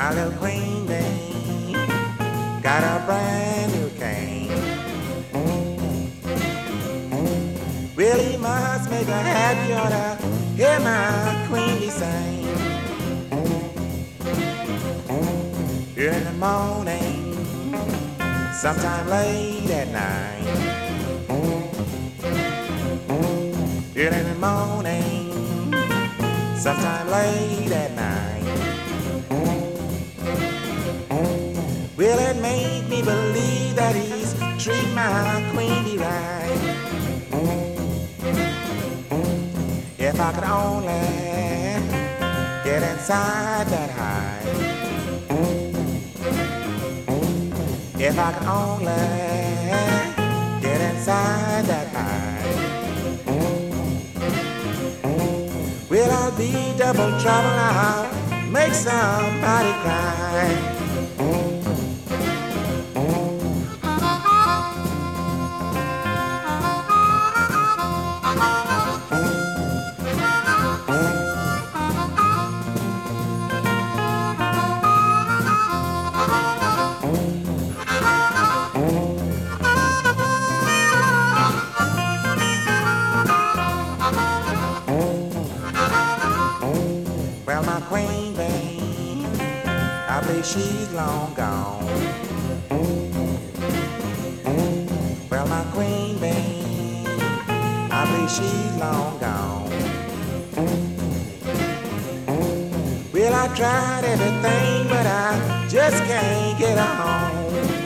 My little queen bee got a brand new cane. Really must make her happy or to hear my queen bee sing. In the morning, sometime late at night. In the morning, sometime late at night. Will it make me believe that he's treat my queenie right? If I could only get inside that hive. If I could only get inside that hive. Will I be double trouble? I'll make somebody cry. Well, my queen bee, I believe she's long gone. Well, my queen bee, I believe she's long gone. Well, I tried everything, but I just can't get her home.